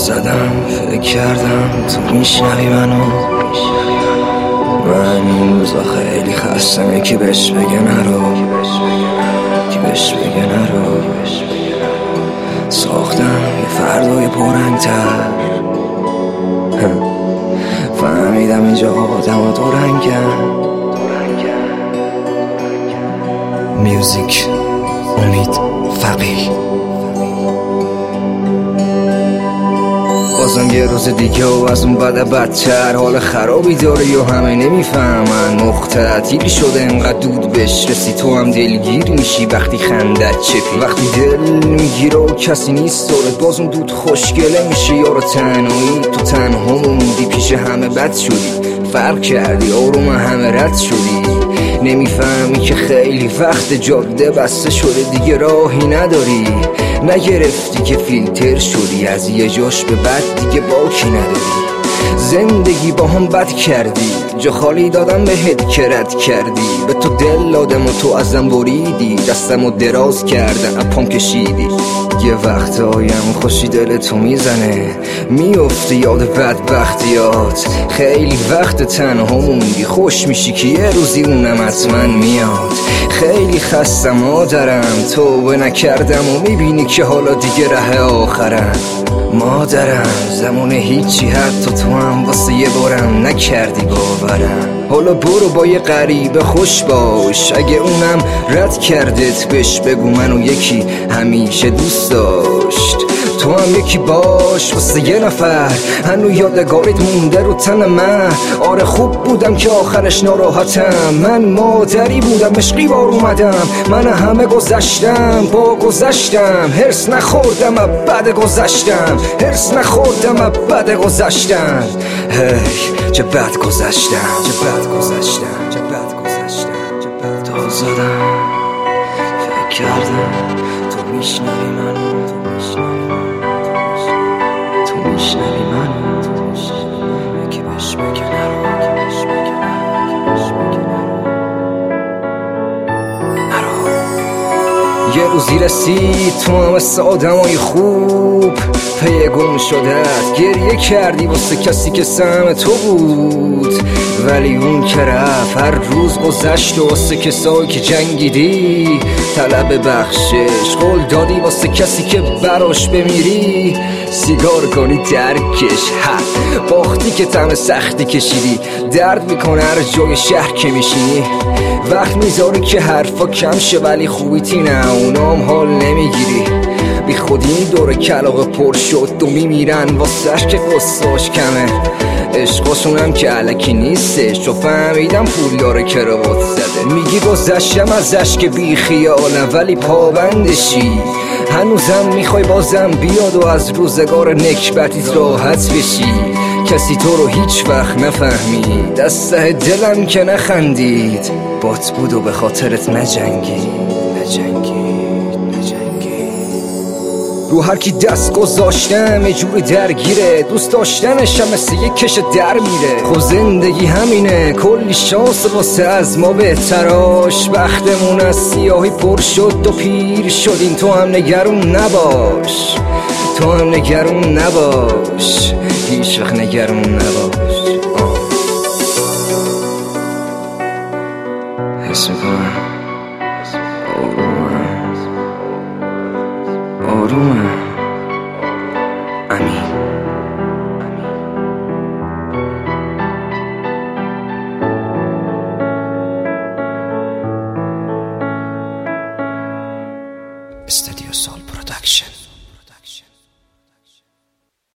زدم فکر کردم تو میشنوی منو. من این روزا خیلی خستمه که بهش بگه نرو، که بهش بگه نرو. ساختم یه فردای پررنگ‌تر، فهمیدم اینجا آدم ها دو رنگن. میوزیک امید فقیه. بازم یه روز دیگه و از اون بده بدتر، حال خرابی داری و همه نمیفهمن. مخته تیری شده انقدر دود بهش رسی، تو هم دلگیر میشی وقتی خندت چپی. وقتی دل میگیره و کسی نیست دارت، باز اون دود خوشگله میشه یارو تنهایی. تو تنها موندی پیش همه بد شدی، فرق کردی آروم همه رد شدی. نمیفهمی که خیلی وقت جاده بسته شده، دیگه راهی نداری. نگرفتی که فیلتر شدی، از یه جاش به بعد دیگه باکی نداری. زندگی با هم بد کردی، جا خالی دادم بهت که رد کردی. به تو دل دادم و تو ازم بریدی، دستم رو دراز کردم اپام کشیدی. یه وقتایم خوشی دل تو میزنه، میفتی یاد بدبختیات. خیلی وقت تنها موندی، خوش میشی که یه روزی اونم حتما میاد. خیلی خستم مادرم، توبه نکردم و میبینی که حالا دیگه ره آخرم. مادرم زمان هیچی، حتی تو هم واسه یه بارم نکردی باورم. حالا برو با یه غریبه خوش باش، اگه اونم رد کردت بهش بگو منو یکی همیشه دوست داشت. تو هم یکی باش واسه یه نفر، هنو یادگاریت مونده رو تن من. آره خوب بودم که آخرش ناراحتم، من مادری بودم عشقی بار اومدم. من همه گذشتم با گذشتم، هرس نخوردم بعد گذشتم، هرس نخوردم بعد گذشتم. هی چه بد گذشتم، چه بد گذشتم، چه بد گذشتم، چه بد تا زدم فکر کردم تو میشنوی منو، تو میشنوی منو، که بهش بگه نرو، که بهش بگه نرو، که بهش بگه نرو. یه روزی رسید تو هم مثل آدمای خوب پی گم شدت، گریه کردی واسه کسی که سهم تو بود. ولی اون که رفت هر روز گذشت و واسه کسایی که جنگیدی طلب بخشش قول دادی، واسه کسی که براش بمیری سیگار کنی درکش. باختی که طعم سختی کشیدی، درد میکنه هر جای شهر که میشینی. وقت میذاری که حرفا کم شه ولی خوبیتی نه، اونام حال نمیگیری. بی خودی دور کلاغ پر شد و میمیرن واسه که قصاش کمه. عشقاشونم که علکی نیستش، و فهمیدم پول داره کراوات زده. میگی گذشتم ازش که بی خیالم ولی پابندشی. هنوزم میخوای بازم بیاد و از روزگار نکبتیت راحت بشی. کسی تو رو هیچ وقت نفهمید، از ته دلم که نخندید. بات بود و به خاطرت نجنگید. رو هر کی دست گذاشتم یه جوری درگیره، دوست داشتنشم مثل یه کش در میره. خب زندگی همینه، کلی شانس واسه از ما بهتراش. بختمون از سیاهی پر شد و پیر شدیم، تو هم نگرون نباش، تو هم نگرون نباش، هیچ وقت نگرون نباش. حس میکنم آرومه امین. استودیو سال